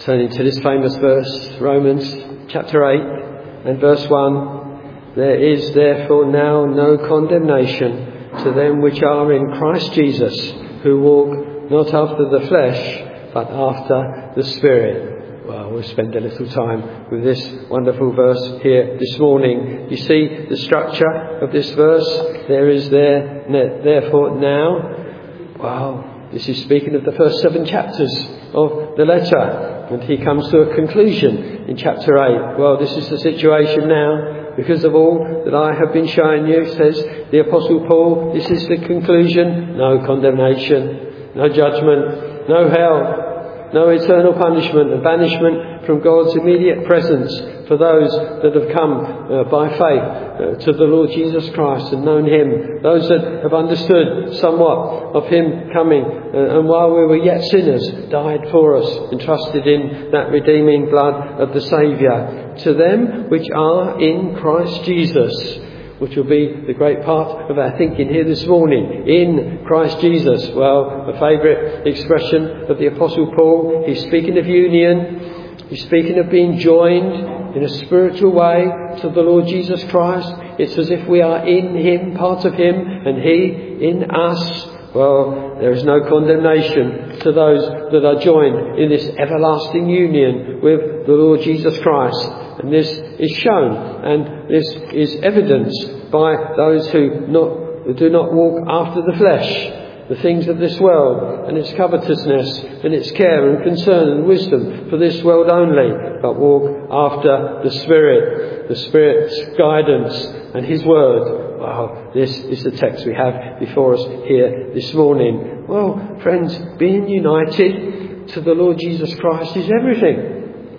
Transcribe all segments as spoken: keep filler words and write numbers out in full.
Turning to this famous verse, Romans chapter eight and verse one. There is therefore now no condemnation to them which are in Christ Jesus, who walk not after the flesh, but after the Spirit. Well, we'll spend a little time with this wonderful verse here this morning. You see the structure of this verse? There is there, therefore now. Wow, this is speaking of the first seven chapters of the letter. And he comes to a conclusion in chapter eight. Well, this is the situation now. Because of all that I have been showing you, says the Apostle Paul, this is the conclusion. No condemnation, no judgment, no hell, no eternal punishment and banishment from God's immediate presence for those that have come uh, by faith uh, to the Lord Jesus Christ and known Him. Those that have understood somewhat of Him coming uh, and while we were yet sinners died for us and trusted in that redeeming blood of the Saviour. To them which are in Christ Jesus, which will be the great part of our thinking here this morning. In Christ Jesus. Well, a favourite expression of the Apostle Paul. He's speaking of union. He's speaking of being joined in a spiritual way to the Lord Jesus Christ. It's as if we are in Him, part of Him, and He in us. Well, there is no condemnation to those that are joined in this everlasting union with the Lord Jesus Christ. And this is shown, and this is evidenced by those who, not, who do not walk after the flesh, the things of this world, and its covetousness, and its care and concern and wisdom for this world only, but walk after the Spirit, the Spirit's guidance and His Word. Wow, this is the text we have before us here this morning. Well, friends, being united to the Lord Jesus Christ is everything.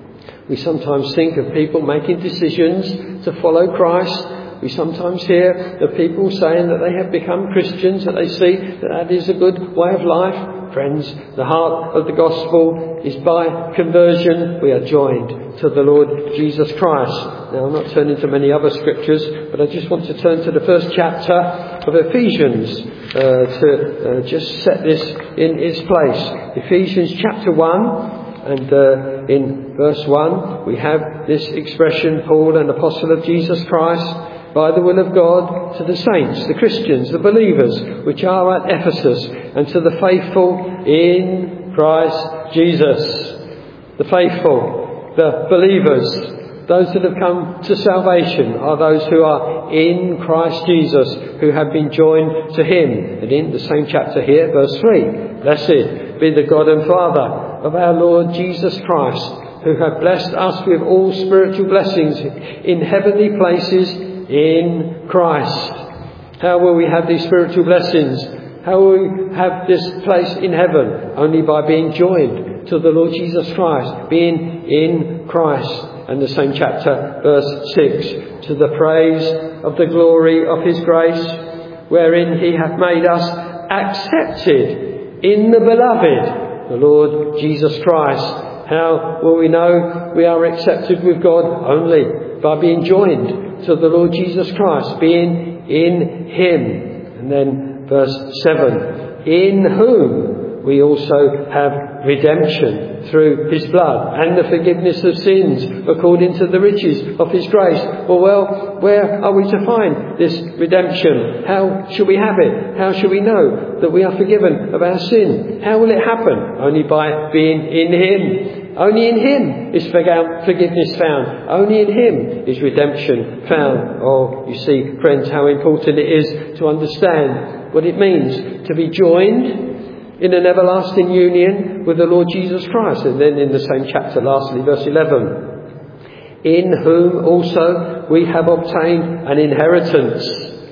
We sometimes think of people making decisions to follow Christ. We sometimes hear of people saying that they have become Christians, that they see that that is a good way of life. Friends, the heart of the gospel is by conversion we are joined to the Lord Jesus Christ. Now, I'm not turning to many other scriptures, but I just want to turn to the first chapter of Ephesians uh, to uh, just set this in its place. Ephesians chapter one. And uh, in verse one, we have this expression, Paul, an apostle of Jesus Christ, by the will of God, to the saints, the Christians, the believers, which are at Ephesus, and to the faithful in Christ Jesus. The faithful, the believers, those that have come to salvation are those who are in Christ Jesus, who have been joined to Him. And in the same chapter here, verse three, blessed be the God and Father of our Lord Jesus Christ, who have blessed us with all spiritual blessings in heavenly places in Christ. How will we have these spiritual blessings? How will we have this place in heaven? Only by being joined to the Lord Jesus Christ, being in Christ. And the same chapter, verse six, to the praise of the glory of His grace, wherein He hath made us accepted in the beloved, the Lord Jesus Christ. How will we know we are accepted with God? Only by being joined to the Lord Jesus Christ, being in Him. And then verse seven, in whom we also have redemption through His blood and the forgiveness of sins according to the riches of His grace. Well, well, where are we to find this redemption? How shall we have it? How shall we know that we are forgiven of our sin? How will it happen? Only by being in Him. Only in Him is forgiveness found. Only in Him is redemption found. Oh, you see, friends, how important it is to understand what it means to be joined in an everlasting union with the Lord Jesus Christ. And then in the same chapter, lastly, verse eleven, in whom also we have obtained an inheritance,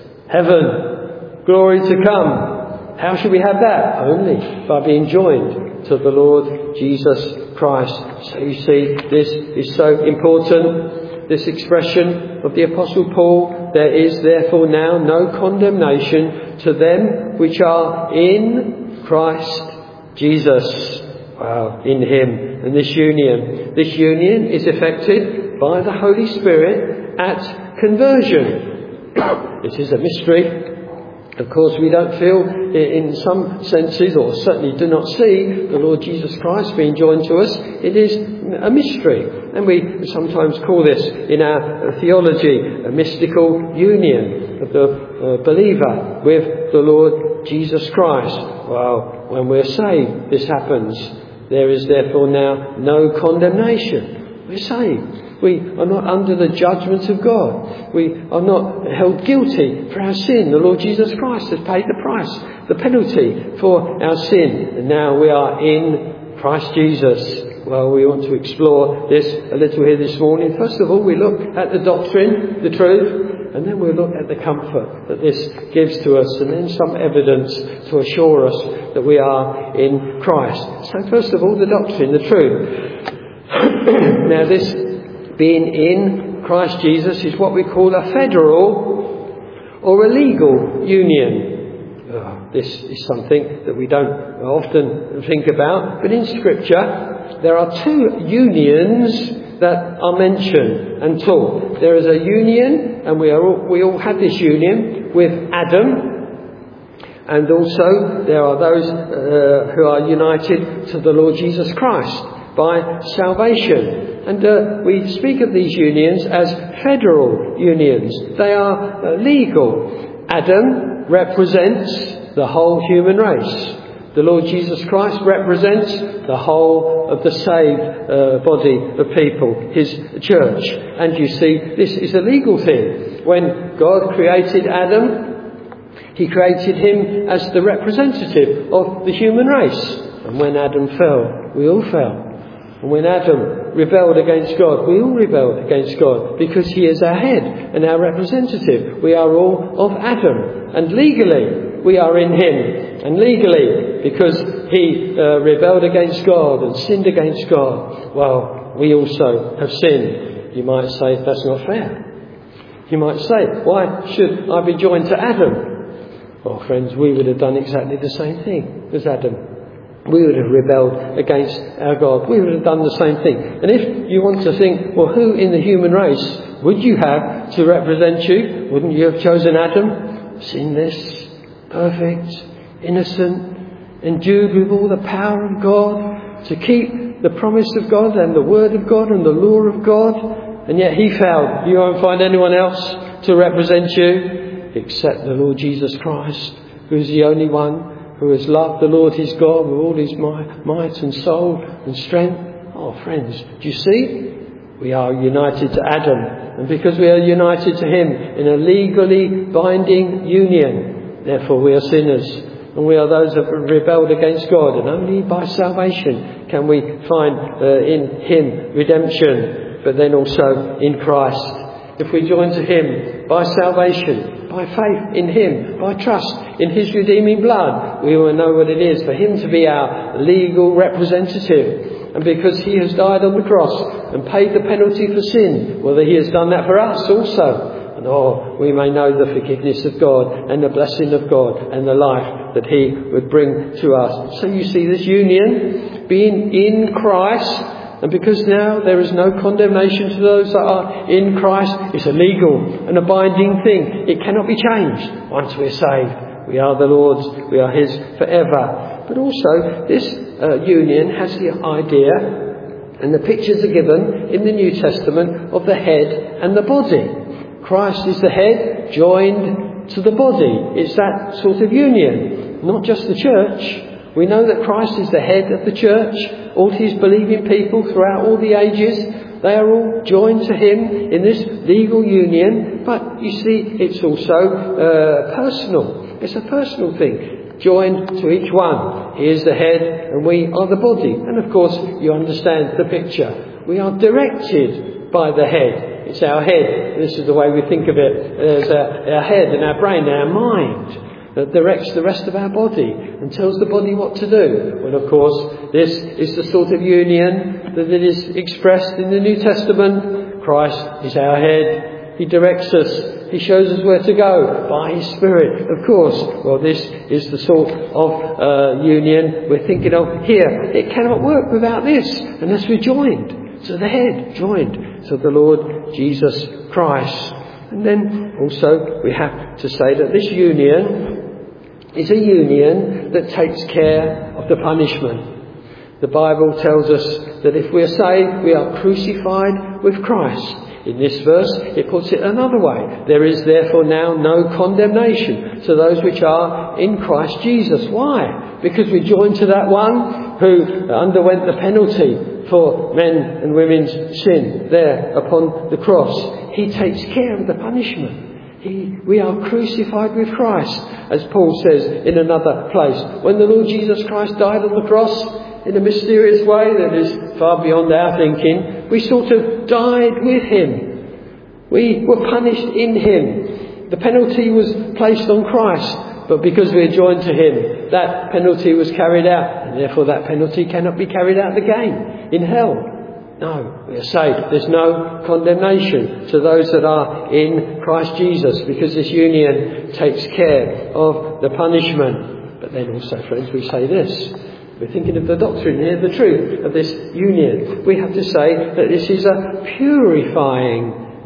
heaven, glory to come. How should we have that? Only by being joined to the Lord Jesus Christ. So you see, this is so important, this expression of the Apostle Paul. There is therefore now no condemnation to them which are in Christ Jesus. Wow, in Him. And this union, this union is effected by the Holy Spirit at conversion. It is a mystery, Of course, we don't feel, in some senses, or certainly do not see, the Lord Jesus Christ being joined to us. It is a mystery. And we sometimes call this, in our theology, a mystical union of the uh, believer with the Lord Jesus Christ. Well, when we're saved, this happens. There is therefore now no condemnation. We're saved. We are not under the judgment of God. We are not held guilty for our sin. The Lord Jesus Christ has paid the price, the penalty for our sin. And now we are in Christ Jesus. Well, we want to explore this a little here this morning. First of all, we look at the doctrine, the truth, and then we'll look at the comfort that this gives to us, and then some evidence to assure us that we are in Christ. So first of all, the doctrine, the truth. Now this being in Christ Jesus is what we call a federal or a legal union. Oh, this is something that we don't often think about, but in Scripture there are two unions that are mentioned and taught. There is a union, and we are all, we all have this union with Adam, and also there are those uh, who are united to the Lord Jesus Christ by salvation. And uh, we speak of these unions as federal unions. They are uh, legal. Adam represents the whole human race. The Lord Jesus Christ represents the whole of the saved uh, body of people, His church. And you see, this is a legal thing. When God created Adam, He created him as the representative of the human race. And when Adam fell, we all fell. And when Adam rebelled against God, we all rebelled against God, because He is our head and our representative. We are all of Adam. And legally, we are in Him. And legally, because He uh, rebelled against God and sinned against God, well, we also have sinned. You might say, that's not fair. You might say, why should I be joined to Adam? Well, friends, we would have done exactly the same thing as Adam. We would have rebelled against our God. We would have done the same thing. And if you want to think, well, who in the human race would you have to represent you? Wouldn't you have chosen Adam? Sinless, perfect, innocent, endued with all the power of God, to keep the promise of God and the word of God and the law of God. And yet he failed. You won't find anyone else to represent you except the Lord Jesus Christ, who is the only one who has loved the Lord his God with all his might and soul and strength. Oh, friends, do you see? We are united to Adam. And because we are united to him in a legally binding union, therefore we are sinners. And we are those that have rebelled against God. And only by salvation can we find uh, in him redemption, but then also in Christ. If we join to him by salvation, by faith in him, by trust in his redeeming blood, we will know what it is for him to be our legal representative. And because he has died on the cross and paid the penalty for sin, well, he has done that for us also. And oh, we may know the forgiveness of God and the blessing of God and the life that he would bring to us. So you see this union, being in Christ. And because now there is no condemnation to those that are in Christ, it's a legal and a binding thing. It cannot be changed once we're saved. We are the Lord's, we are his forever. But also, this uh, union has the idea, and the pictures are given in the New Testament, of the head and the body. Christ is the head joined to the body. It's that sort of union, not just the church. We know that Christ is the head of the church. All his believing people throughout all the ages, they are all joined to him in this legal union. But you see, it's also uh, personal. It's a personal thing, joined to each one. He is the head and we are the body. And of course, you understand the picture. We are directed by the head. It's our head. This is the way we think of it. There's our, our head and our brain, our mind, that directs the rest of our body and tells the body what to do. Well, of course, this is the sort of union that it is expressed in the New Testament. Christ is our head. He directs us. He shows us where to go by his Spirit, of course. Well, this is the sort of uh, union we're thinking of here. It cannot work without this unless we're joined to the head, joined to the Lord Jesus Christ. And then also we have to say that this union is a union that takes care of the punishment. The Bible tells us that if we are saved, we are crucified with Christ. In this verse, it puts it another way. There is therefore now no condemnation to those which are in Christ Jesus. Why? Because we join to that one who underwent the penalty for men and women's sin there upon the cross. He takes care of the punishment. He, we are crucified with Christ, as Paul says in another place. When the Lord Jesus Christ died on the cross, in a mysterious way that is far beyond our thinking, we sort of died with him. We were punished in him. The penalty was placed on Christ, but because we are joined to him, that penalty was carried out, and therefore that penalty cannot be carried out again in hell. No, we are saved. There's no condemnation to those that are in Christ Jesus, because this union takes care of the punishment. But then also, friends, we say this. We're thinking of the doctrine here, the truth of this union. We have to say that this is a purifying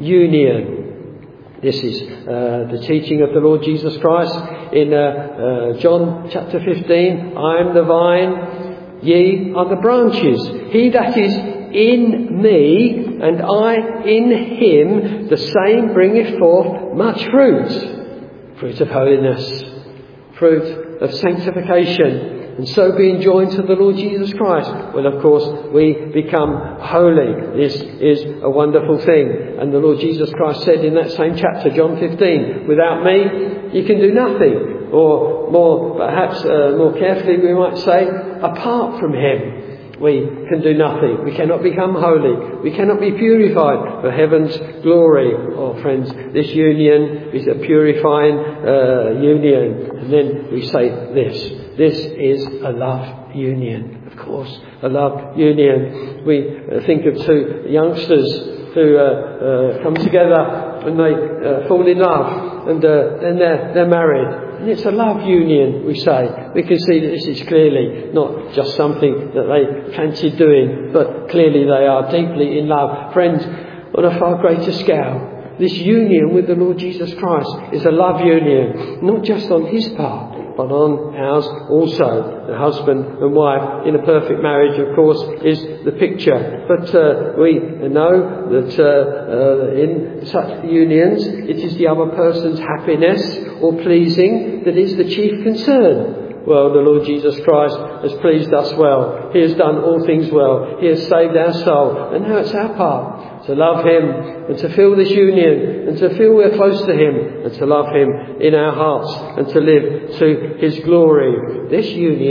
union. This is uh, the teaching of the Lord Jesus Christ in uh, uh, John chapter fifteen. I am the vine, ye are the branches. He that is in me and I in him, the same bringeth forth much fruit. Fruit of holiness, fruit of sanctification. And so being joined to the Lord Jesus Christ, well, of course, we become holy. This is a wonderful thing. And the Lord Jesus Christ said in that same chapter, John fifteen, without me, you can do nothing. Or more, perhaps uh, more carefully, we might say, apart from him, we can do nothing. We cannot become holy. We cannot be purified for heaven's glory. Oh, friends, this union is a purifying uh, union. And then we say this. This is a love union, of course, a love union. We uh, think of two youngsters who uh, uh, come together and they uh, fall in love, and uh, then they're, they're married. And it's a love union, we say. We can see that this is clearly not just something that they fancied doing, but clearly they are deeply in love. Friends, on a far greater scale, this union with the Lord Jesus Christ is a love union, not just on his part, but on ours also. The husband and wife in a perfect marriage, of course, is the picture. But uh, we know that uh, uh, in such unions, it is the other person's happiness or pleasing that is the chief concern. Well, the Lord Jesus Christ has pleased us well. He has done all things well. He has saved our soul. And now it's our part to love him and to feel this union and to feel we're close to him and to love him in our hearts and to live to his glory. This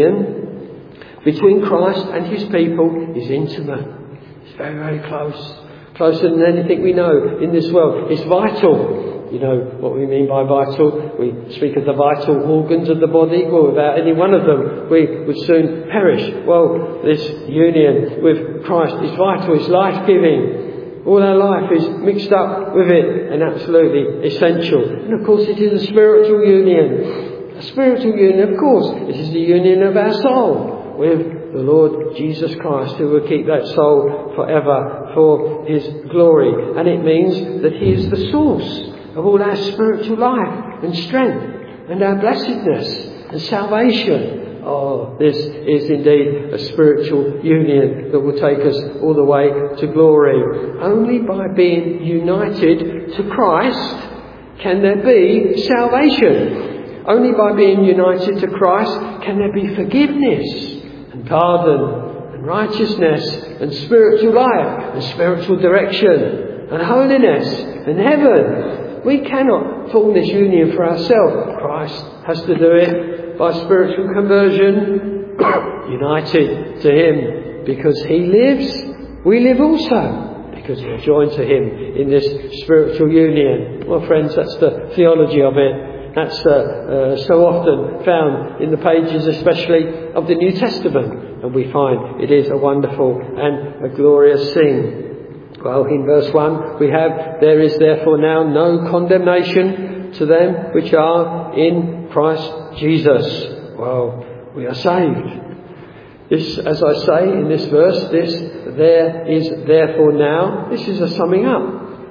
union between Christ and his people is intimate. It's very, very close. Closer than anything we know in this world. It's vital. You know what we mean by vital. We speak of the vital organs of the body. Well, without any one of them, we would soon perish. Well, this union with Christ is vital. It's life-giving. All our life is mixed up with it and absolutely essential. And of course, it is a spiritual union. A spiritual union, of course. It is the union of our soul with the Lord Jesus Christ, who will keep that soul forever for his glory. And it means that he is the source of all our spiritual life and strength and our blessedness and salvation. Oh, this is indeed a spiritual union that will take us all the way to glory. Only by being united to Christ can there be salvation. Only by being united to Christ can there be forgiveness and pardon and righteousness and spiritual life and spiritual direction and holiness and heaven. We cannot form this union for ourselves. Christ has to do it by spiritual conversion, united to him. Because he lives, we live also, because we are joined to him in this spiritual union. Well, friends, that's the theology of it. That's uh, uh, so often found in the pages, especially of the New Testament. And we find it is a wonderful and a glorious thing. Well, in verse one we have, there is therefore now no condemnation to them which are in Christ Jesus. Well, we are saved. This, as I say in this verse, this there is therefore now, this is a summing up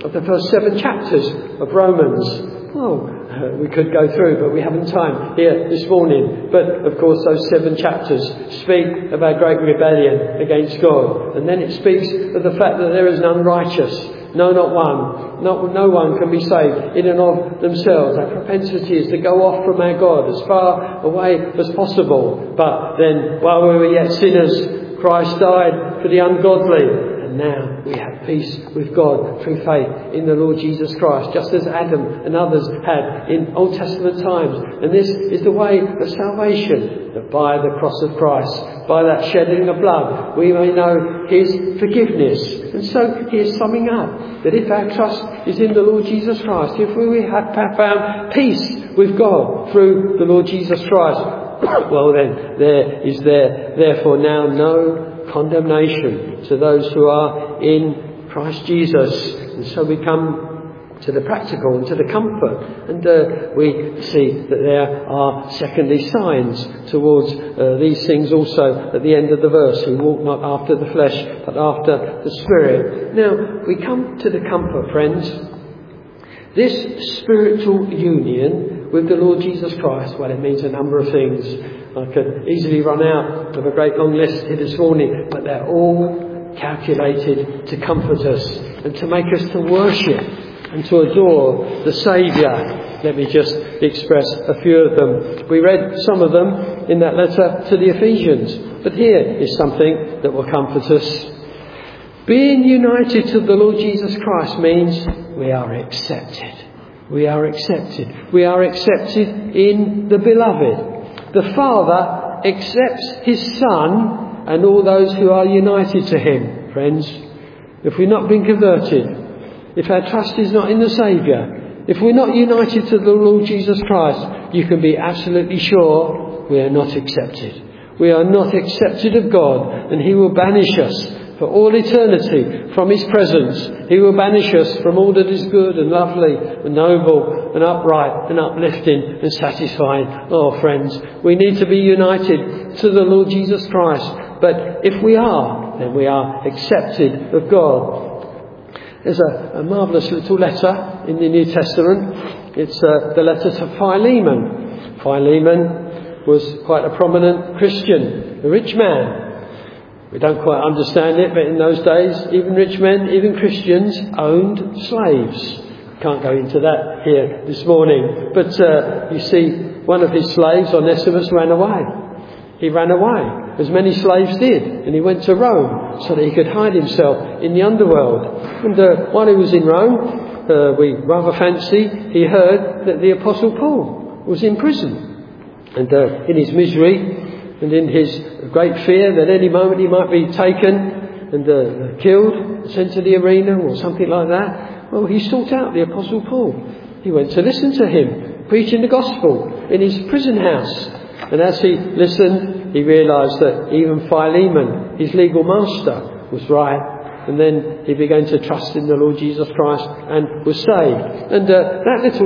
of the first seven chapters of Romans. Oh, uh, we could go through, but we haven't time here this morning. But of course, those seven chapters speak of our great rebellion against God. And then it speaks of the fact that there is none righteous. No, not one. Not, no one can be saved in and of themselves. Our propensity is to go off from our God as far away as possible. But then, while we were yet sinners, Christ died for the ungodly. And now we have peace with God through faith in the Lord Jesus Christ, just as Adam and others had in Old Testament times. And this is the way of salvation, that by the cross of Christ, by that shedding of blood, we may know His forgiveness. And so He is summing up that if our trust is in the Lord Jesus Christ, if we have found peace with God through the Lord Jesus Christ, well then, there is there therefore now no condemnation to those who are in Christ Jesus. And so we come to the practical and to the comfort, and uh, we see that there are secondly signs towards uh, these things also at the end of the verse, who walk not after the flesh but after the Spirit. Now we come to the comfort, friends. This spiritual union with the Lord Jesus Christ, well, it means a number of things. I could easily run out of a great long list here this morning, but they're all calculated to comfort us and to make us to worship and to adore the Saviour. Let me just express a few of them. We read some of them in that letter to the Ephesians, but here is something that will comfort us. Being united to the Lord Jesus Christ means we are accepted. We are accepted. We are accepted in the Beloved. The Father accepts His Son and all those who are united to Him. Friends, if we've not been converted, if our trust is not in the Saviour, if we're not united to the Lord Jesus Christ, you can be absolutely sure we are not accepted. We are not accepted of God, and He will banish us for all eternity from His presence. He will banish us from all that is good and lovely and noble and upright and uplifting and satisfying. Oh, friends, we need to be united to the Lord Jesus Christ. But if we are, then we are accepted of God. There's a, a marvellous little letter in the New Testament. It's uh, the letter to Philemon. Philemon was quite a prominent Christian, a rich man. We don't quite understand it, but in those days, even rich men, even Christians, owned slaves. Can't go into that here this morning. But uh, you see, one of his slaves, Onesimus, ran away. He ran away, as many slaves did, and he went to Rome so that he could hide himself in the underworld. And uh, while he was in Rome, uh, we rather fancy he heard that the Apostle Paul was in prison. And uh, in his misery, and in his great fear that any moment he might be taken and uh, killed, sent to the arena or something like that, well, he sought out the Apostle Paul. He went to listen to him, preaching the gospel in his prison house. And as he listened, he realised that even Philemon, his legal master, was right. And then he began to trust in the Lord Jesus Christ and was saved. And uh, that little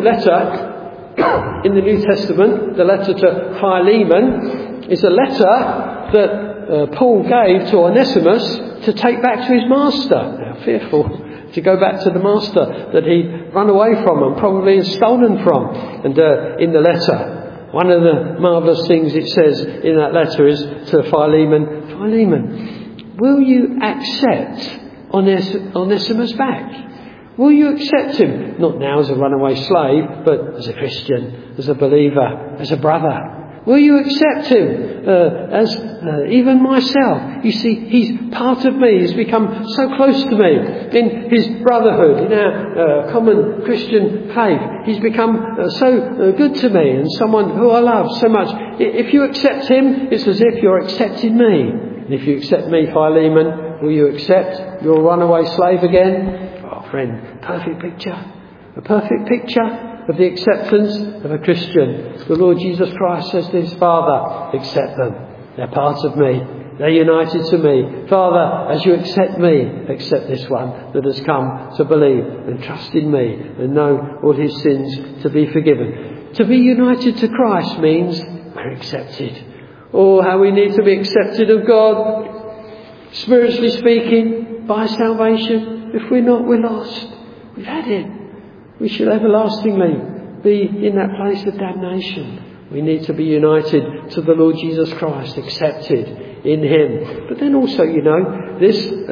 letter in the New Testament, the letter to Philemon, is a letter that uh, Paul gave to Onesimus to take back to his master. Now, fearful to go back to the master that he'd run away from and probably had stolen from. And uh, in the letter, one of the marvellous things it says in that letter is to Philemon, Philemon, will you accept Ones- Onesimus back? Will you accept him? Not now as a runaway slave, but as a Christian, as a believer, as a brother. Will you accept him uh, as uh, even myself? You see, he's part of me. He's become so close to me in his brotherhood, in our uh, common Christian faith. He's become uh, so uh, good to me and someone who I love so much. If you accept him, it's as if you're accepting me. And if you accept me, Philemon, will you accept your runaway slave again? Oh, friend, perfect picture. A perfect picture of the acceptance of a Christian. The Lord Jesus Christ says to his Father, accept them. They're part of me. They're united to me. Father, as you accept me, accept this one that has come to believe and trust in me and know all his sins to be forgiven. To be united to Christ means we're accepted. Oh, how we need to be accepted of God. Spiritually speaking, by salvation. If we're not, we're lost. We've had it. We shall everlastingly be in that place of damnation. We need to be united to the Lord Jesus Christ, accepted in Him. But then also, you know, this uh,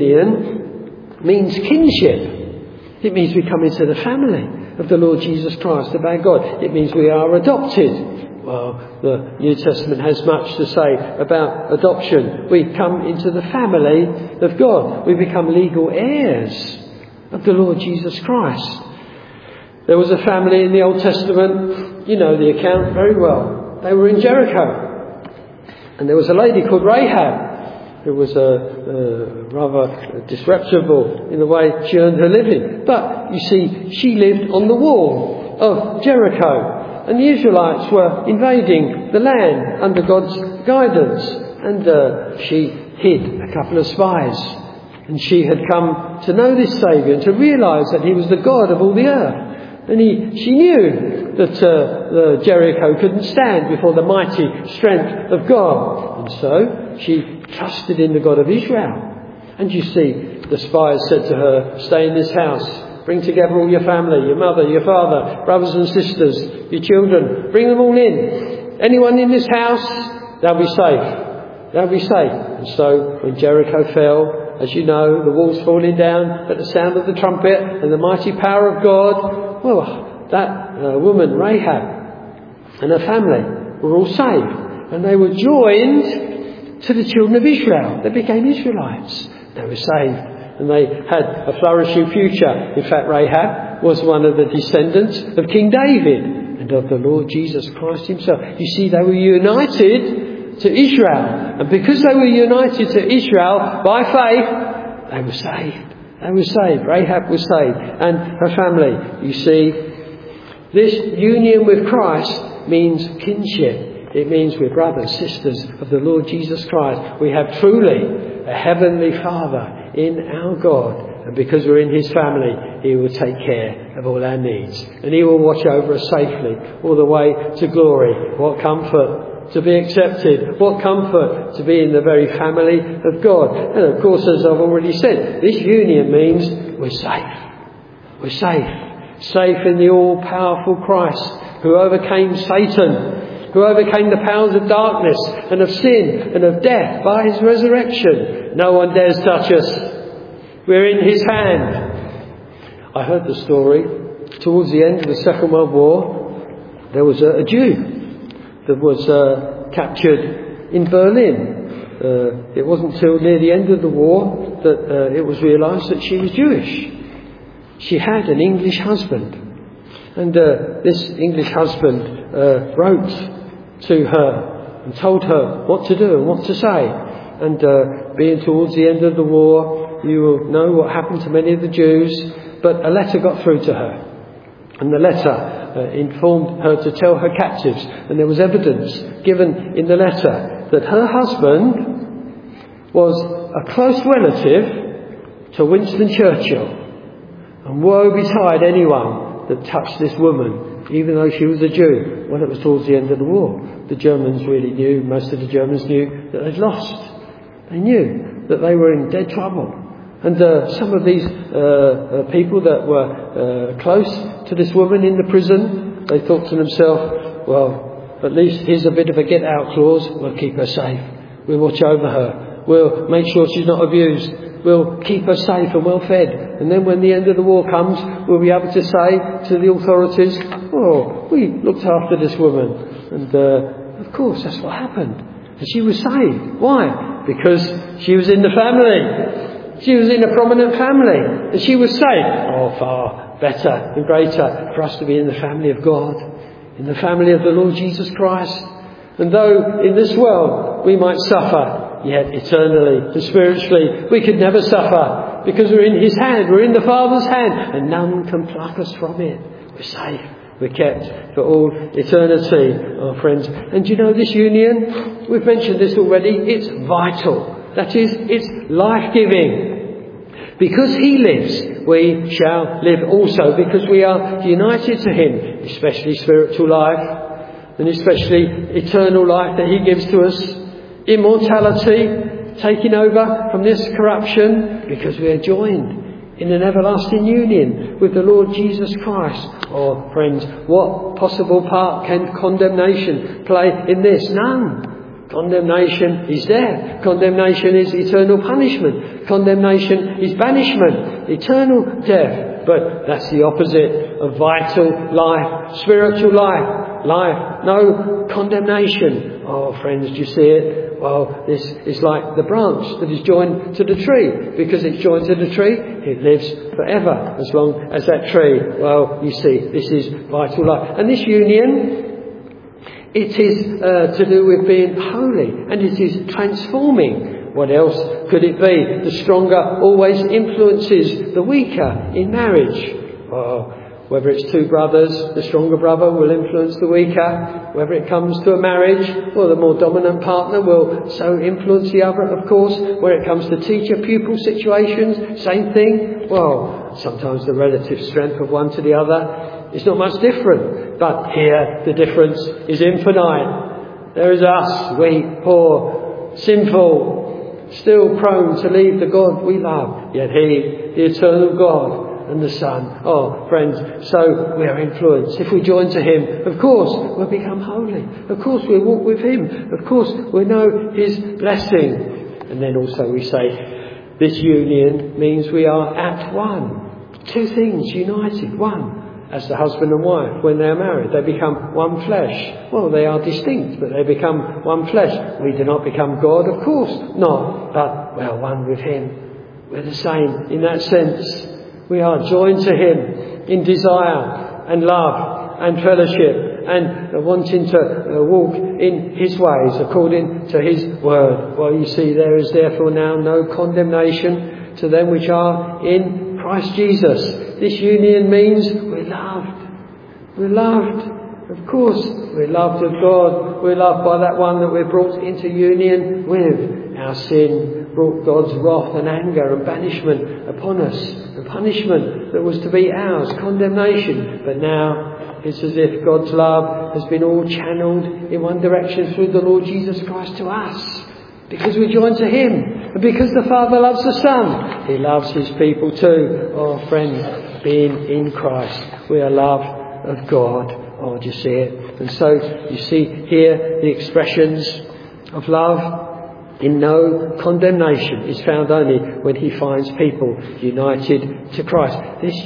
union means kinship. It means we come into the family of the Lord Jesus Christ, about God. It means we are adopted. Well, the New Testament has much to say about adoption. We come into the family of God. We become legal heirs of the Lord Jesus Christ. There was a family in the Old Testament, you know the account very well. They were in Jericho. And there was a lady called Rahab, who was a, a rather disreputable in the way she earned her living. But, you see, she lived on the wall of Jericho. And the Israelites were invading the land under God's guidance. And uh, she hid a couple of spies. And she had come to know this Saviour and to realise that He was the God of all the earth. And he, she knew that uh, the Jericho couldn't stand before the mighty strength of God. And so she trusted in the God of Israel. And you see, the spies said to her, stay in this house. Bring together all your family, your mother, your father, brothers and sisters, your children. Bring them all in. Anyone in this house, they'll be safe. They'll be safe. And so when Jericho fell, as you know, the walls falling down at the sound of the trumpet and the mighty power of God, well, that uh, woman, Rahab, and her family were all saved. And they were joined to the children of Israel. They became Israelites. They were saved. And they had a flourishing future. In fact, Rahab was one of the descendants of King David and of the Lord Jesus Christ Himself. You see, they were united to Israel. And because they were united to Israel by faith, they were saved. They were saved. Rahab was saved. And her family, you see, this union with Christ means kinship. It means we're brothers, sisters of the Lord Jesus Christ. We have truly a heavenly Father in our God. And because we're in His family, He will take care of all our needs. And He will watch over us safely all the way to glory. What comfort to be accepted. What comfort to be in the very family of God. And of course, as I've already said, this union means we're safe. We're safe. Safe in the all-powerful Christ who overcame Satan, who overcame the powers of darkness and of sin and of death by His resurrection. No one dares touch us. We're in His hand. I heard the story. Towards the end of the Second World War, there was a, a Jew that was uh, captured in Berlin. Uh, it wasn't until near the end of the war that uh, it was realised that she was Jewish. She had an English husband. And uh, this English husband uh, wrote to her and told her what to do and what to say. And uh, being towards the end of the war, you will know what happened to many of the Jews. But a letter got through to her. And the letter uh, informed her to tell her captives. And there was evidence given in the letter that her husband was a close relative to Winston Churchill. And woe betide anyone that touched this woman, even though she was a Jew. Well, it was towards the end of the war. The Germans really knew, most of the Germans knew that they'd lost. They knew that they were in dead trouble. And uh, some of these uh, uh, people that were uh, close to this woman in the prison, they thought to themselves, well, at least here's a bit of a get-out clause. We'll keep her safe. We'll watch over her. We'll make sure she's not abused. We'll keep her safe and well fed. And then when the end of the war comes, we'll be able to say to the authorities, oh, we looked after this woman. And uh, of course, that's what happened. And she was saved. Why? Because she was in the family. She was in a prominent family. And she was saved. Oh, far better and greater for us to be in the family of God. In the family of the Lord Jesus Christ. And though in this world we might suffer, yet eternally and spiritually we could never suffer, because we're in His hand, we're in the Father's hand, and none can pluck us from it. We're safe, we're kept for all eternity, our friends. And you know, this union, we've mentioned this already, it's vital. That is, it's life-giving. Because He lives, we shall live also, because we are united to Him, especially spiritual life, and especially eternal life that He gives to us. Immortality, taking over from this corruption, because we are joined in an everlasting union with the Lord Jesus Christ. Oh, friends, what possible part can condemnation play in this? None. Condemnation is death. Condemnation is eternal punishment. Condemnation is banishment, eternal death. But that's the opposite of vital life, spiritual life, life, no condemnation. Oh, friends, do you see it? Well, this is like the branch that is joined to the tree. Because it's joined to the tree, it lives forever as long as that tree. Well, you see, this is vital life. And this union, it is uh, to do with being holy, and it is transforming. What else could it be? The stronger always influences the weaker in marriage. Well, whether it's two brothers, the stronger brother will influence the weaker. Whether it comes to a marriage, well, the more dominant partner will so influence the other, of course. When it comes to teacher-pupil situations, same thing. Well, sometimes the relative strength of one to the other is not much different. But here, the difference is infinite. There is us, weak, poor, sinful, still prone to leave the God we love. Yet He, the eternal God, and the Son. Oh, friends, so we are influenced. If we join to Him, of course, we'll become holy. Of course, we'll walk with Him. Of course, we'll know His blessing. And then also we say, this union means we are at one. Two things united. One, as the husband and wife, when they are married, they become one flesh. Well, they are distinct, but they become one flesh. We do not become God, of course not. But we are one with Him. We're the same in that sense. We are joined to Him in desire and love and fellowship and wanting to uh, walk in His ways according to His word. Well, you see, there is therefore now no condemnation to them which are in Christ Jesus. This union means we're loved. We're loved. Of course, we're loved of God. We're loved by that one that we're brought into union with. Our sin brought God's wrath and anger and banishment upon us. The punishment that was to be ours, condemnation. But now it's as if God's love has been all channeled in one direction through the Lord Jesus Christ to us. Because we join to Him. And because the Father loves the Son, He loves His people too. Oh, friend, being in Christ, we are loved of God. Oh, do you see it? And so you see here the expressions of love. In no condemnation is found only when He finds people united to Christ. This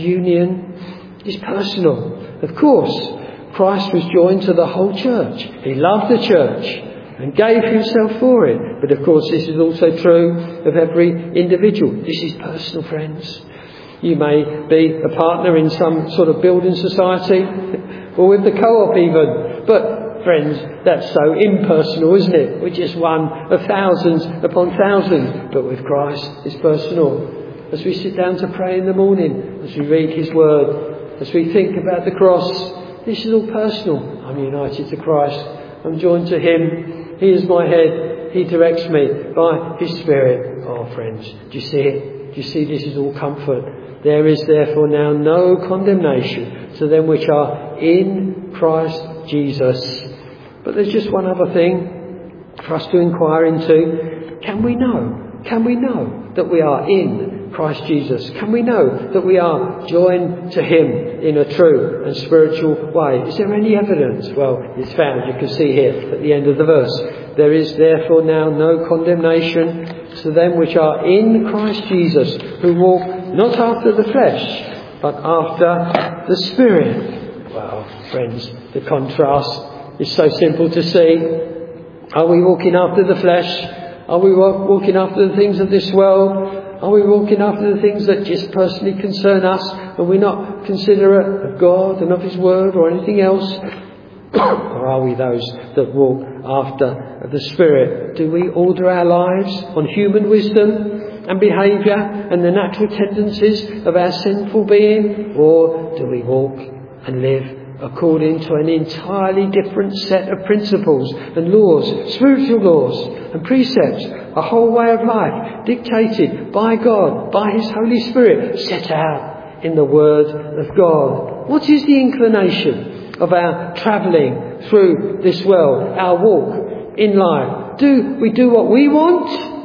union is personal. Of course, Christ was joined to the whole church. He loved the church and gave Himself for it. But of course, this is also true of every individual. This is personal, friends. You may be a partner in some sort of building society or with the co-op even. But friends, that's so impersonal, isn't it? We're just one of thousands upon thousands. But with Christ, it's personal. As we sit down to pray in the morning, as we read His word, as we think about the cross, this is all personal. I'm united to Christ. I'm joined to Him. He is my head. He directs me by His Spirit. Oh, friends, do you see it? Do you see this is all comfort? There is therefore now no condemnation to them which are in Christ Jesus. But there's just one other thing for us to inquire into. Can we know? Can we know that we are in Christ Jesus? Can we know that we are joined to Him in a true and spiritual way? Is there any evidence? Well, it's found. You can see here at the end of the verse. There is therefore now no condemnation to them which are in Christ Jesus, who walk not after the flesh, but after the Spirit. Well, friends, the contrast is so simple to see. Are we walking after the flesh? Are we walking after the things of this world? Are we walking after the things that just personally concern us, and we're not considerate of God and of His Word or anything else? Or are we those that walk after the Spirit? Do we order our lives on human wisdom and behaviour and the natural tendencies of our sinful being? Or do we walk and live according to an entirely different set of principles and laws, spiritual laws and precepts, a whole way of life dictated by God, by His Holy Spirit, set out in the Word of God? What is the inclination of our travelling through this world, our walk in life? Do we do what we want,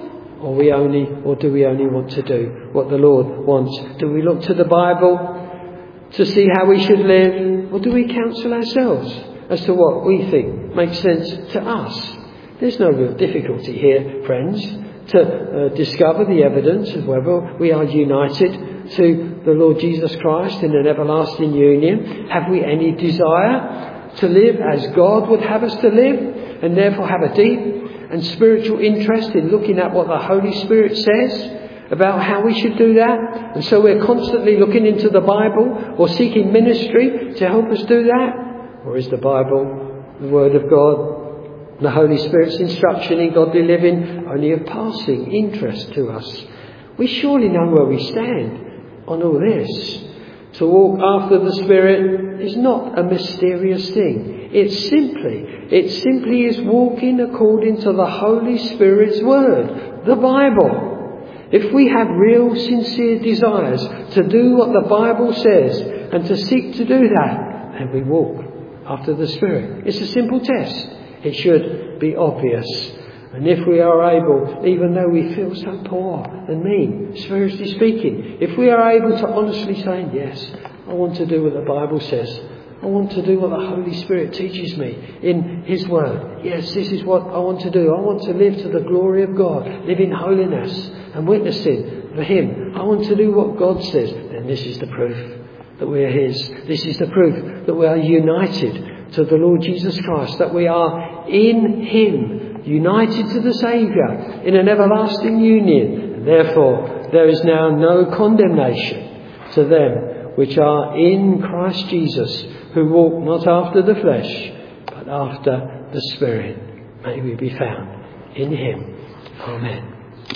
Or we only, or do we only want to do what the Lord wants? Do we look to the Bible to see how we should live? Or do we counsel ourselves as to what we think makes sense to us? There's no real difficulty here, friends, to uh, discover the evidence of whether we are united to the Lord Jesus Christ in an everlasting union. Have we any desire to live as God would have us to live, and therefore have a deep and spiritual interest in looking at what the Holy Spirit says about how we should do that? And so we're constantly looking into the Bible or seeking ministry to help us do that? Or is the Bible, the Word of God, the Holy Spirit's instruction in godly living, only of passing interest to us? We surely know where we stand on all this. To walk after the Spirit is not a mysterious thing. It's simply, it simply is walking according to the Holy Spirit's Word, the Bible. If we have real sincere desires to do what the Bible says and to seek to do that, then we walk after the Spirit. It's a simple test. It should be obvious. And if we are able, even though we feel so poor and mean, spiritually speaking, if we are able to honestly say, yes, I want to do what the Bible says. I want to do what the Holy Spirit teaches me in His Word. Yes, this is what I want to do. I want to live to the glory of God, live in holiness and witnessing for Him. I want to do what God says. Then this is the proof that we are His. This is the proof that we are united to the Lord Jesus Christ, that we are in Him, united to the Saviour in an everlasting union. And therefore, there is now no condemnation to them which are in Christ Jesus, who walk not after the flesh, but after the Spirit. May we be found in Him. Amen.